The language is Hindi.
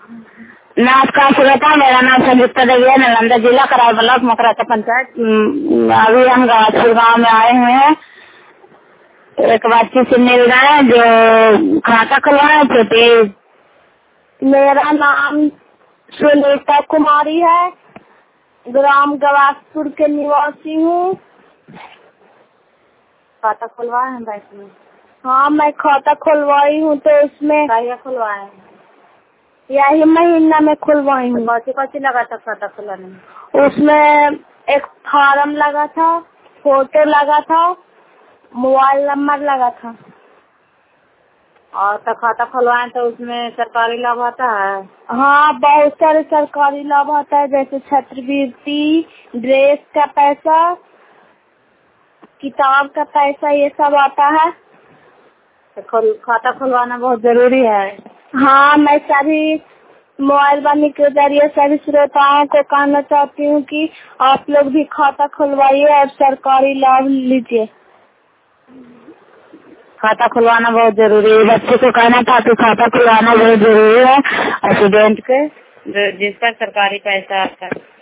नमस्कार सुरेखा, मेरा नाम संयुक्ता देवी है, नालंदा जिला करार ब्लॉक मकराता पंचायत। अभी हम गवासपुर गाँव में आए हुए हैं। एक बातचीत से मिल रहा है जो खाता खुलवाए थे। प्लीज। मेरा नाम सुनीता कुमारी है, ग्राम गवासपुर के निवासी हूँ। खाता खुलवाए हैं बैंक में? हाँ, मैं खाता खुलवाई हूँ। तो उसमें क्या खुलवाए हैं? यही महीना में खुलवाई हूँ। कौन लगा था खाता खुलवाने में? उसमें एक फार्म लगा था, फोटो लगा था, मोबाइल नंबर लगा था। और तो खाता खुलवाए तो उसमें सरकारी लाभ आता है? हाँ, बहुत सारे सरकारी लाभ आता है, जैसे छात्रवृत्ति, ड्रेस का पैसा, किताब का पैसा, ये सब आता है। तो खाता खुलवाना बहुत जरूरी है। हाँ, मैं सभी मोबाइल वाणी के जरिए सभी श्रोताओं को कहना चाहती हूँ कि आप लोग भी खाता खुलवाइए और सरकारी लाभ लीजिए। खाता खुलवाना बहुत जरूरी है। बच्चे को कहना था कि खाता खुलवाना बहुत जरूरी है। स्टूडेंट के जिसका सरकारी पैसा आता है।